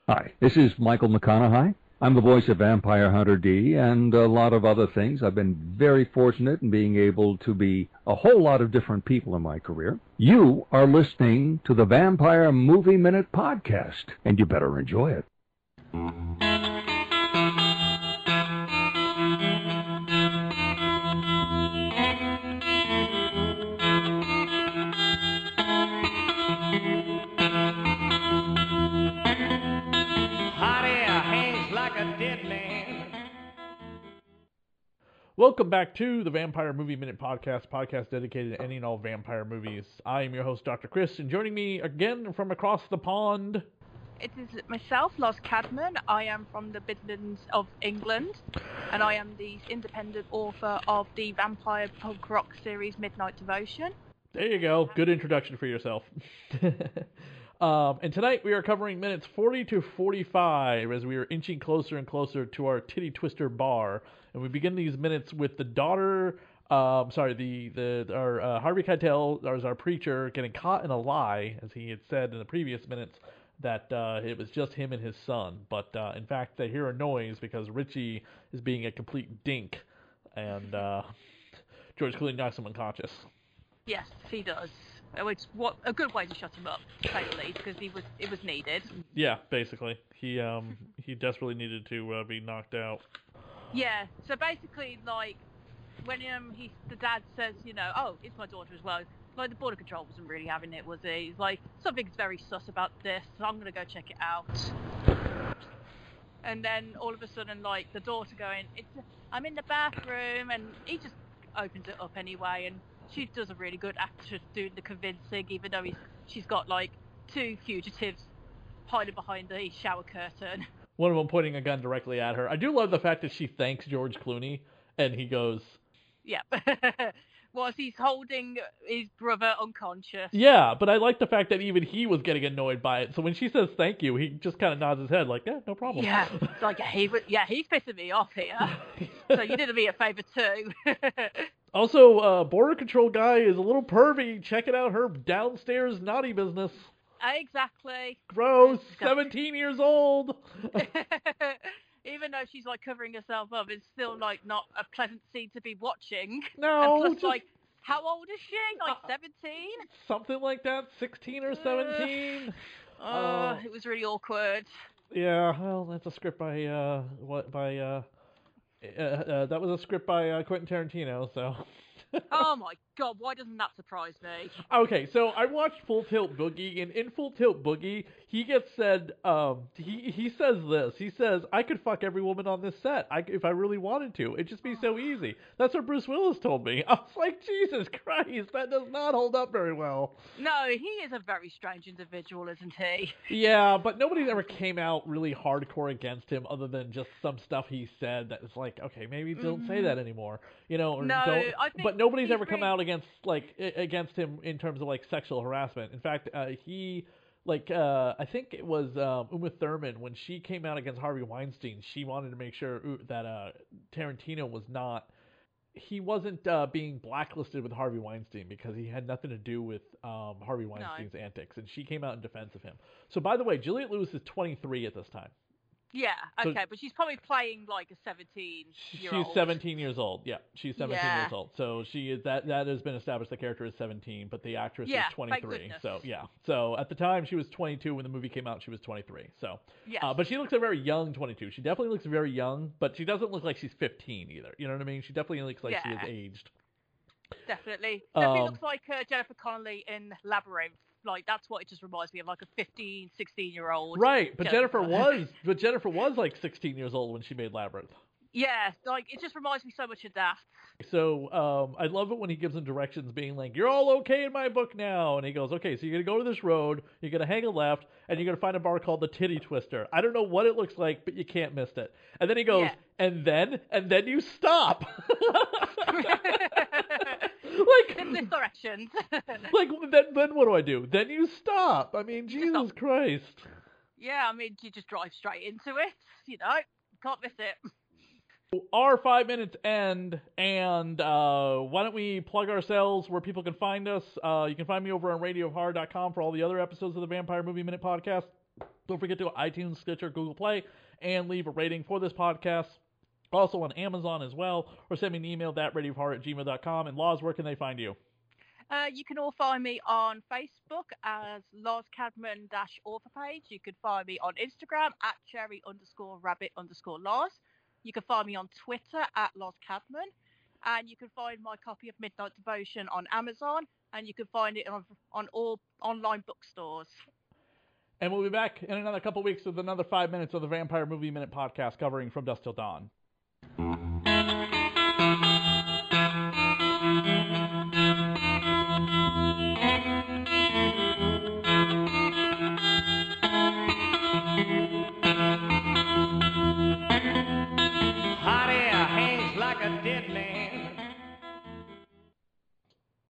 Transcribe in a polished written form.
Hi, this is Michael McConaughey. I'm the voice of Vampire Hunter D and a lot of other things. I've been very fortunate in being able to be a whole lot of different people in my career. You are listening to the Vampire Movie Minute Podcast, and you better enjoy it. Welcome back to the Vampire Movie Minute podcast dedicated to any and all vampire movies. I am your host, Dr. Chris, and joining me again from across the pond... It is myself, Loz Cadman. I am from the Midlands of England, and I am the independent author of the vampire punk rock series Midnight Devotion. There you go. Good introduction for yourself. And tonight we are covering minutes 40 to 45 as we are inching closer and closer to our titty twister bar. And we begin these minutes with the daughter, our Harvey Keitel, as our preacher, getting caught in a lie, as he had said in the previous minutes, that it was just him and his son. But in fact, they hear a noise because Richie is being a complete dink, and George Clooney knocks him unconscious. Yes, he does. It's a good way to shut him up, to say the least, because it was needed. Yeah, basically, he desperately needed to be knocked out. Yeah, so basically, like, when the dad says, oh, it's my daughter as well, like, the border control wasn't really having it, was he? He's like, something's very sus about this, so I'm going to go check it out. And then, all of a sudden, like, the daughter going, I'm in the bathroom, and he just opens it up anyway, and she does a really good actress doing the convincing, even though she's got, like, two fugitives hiding behind the shower curtain. One of them pointing a gun directly at her. I do love the fact that she thanks George Clooney, and he goes... Yeah. Whilst he's holding his brother unconscious. Yeah, but I like the fact that even he was getting annoyed by it. So when she says thank you, he just kind of nods his head like, yeah, no problem. Yeah, it's like, he's pissing me off here. So you did me a favour too. Also, border control guy is a little pervy, checking out her downstairs naughty business. Exactly. Gross. 17 years old. Even though she's like covering herself up, it's still like not a pleasant scene to be watching. No. And plus, like, how old is she? Like 17? Something like that. 16 or 17. It was really awkward. Yeah. Well, that's a script by that was a script by Quentin Tarantino. So. Oh my god, why doesn't that surprise me? Okay, so I watched Full Tilt Boogie, and in Full Tilt Boogie, he gets said, he says this, he says, I could fuck every woman on this set, if I really wanted to, it'd just be so easy. That's what Bruce Willis told me. I was like, Jesus Christ, that does not hold up very well. No, he is a very strange individual, isn't he? Yeah, but nobody ever came out really hardcore against him other than just some stuff he said that was like, okay, maybe don't say that anymore, or but nobody's ever come out against him in terms of like sexual harassment. In fact, I think it was Uma Thurman, when she came out against Harvey Weinstein, she wanted to make sure that Tarantino wasn't being blacklisted with Harvey Weinstein because he had nothing to do with Harvey Weinstein's antics, and she came out in defense of him. So by the way, Juliette Lewis is 23 at this time. Yeah, okay, but she's probably playing like a 17-year-old. She's 17 years old. Yeah, she's 17 years old. So she is that has been established. The character is 17, but the actress is 23. So yeah. So at the time she was 22 when the movie came out. She was 23. So but she looks a very young 22. She definitely looks very young, but she doesn't look like she's 15 either. You know what I mean? She definitely looks like she is aged. Definitely looks like Jennifer Connelly in Labyrinth. Like, that's what it just reminds me of, like a 15, 16-year-old. Right, but Jennifer was like 16 years old when she made Labyrinth. Yeah, like, it just reminds me so much of that. So, I love it when he gives them directions being like, you're all okay in my book now. And he goes, okay, so you're going to go to this road, you're going to hang a left, and you're going to find a bar called the Titty Twister. I don't know what it looks like, but you can't miss it. And then he goes, and then you stop. Business directions. Like, then what do I do? Then you stop. I mean, Jesus Christ. Yeah, I mean, you just drive straight into it. Can't miss it. Our 5 minutes end, and why don't we plug ourselves where people can find us? You can find me over on radiohorror.com for all the other episodes of the Vampire Movie Minute podcast. Don't forget to go to iTunes, Stitcher, Google Play, and leave a rating for this podcast. Also on Amazon as well, or send me an email, thatradiohorror@gmail.com. And Laws, where can they find you? You can all find me on Facebook as Lars Cadman author page. You can find me on Instagram at cherry_rabbit_Lars. You can find me on Twitter at Lars Cadman. And you can find my copy of Midnight Devotion on Amazon. And you can find it on all online bookstores. And we'll be back in another couple weeks with another 5 minutes of the Vampire Movie Minute podcast covering From Dusk Till Dawn.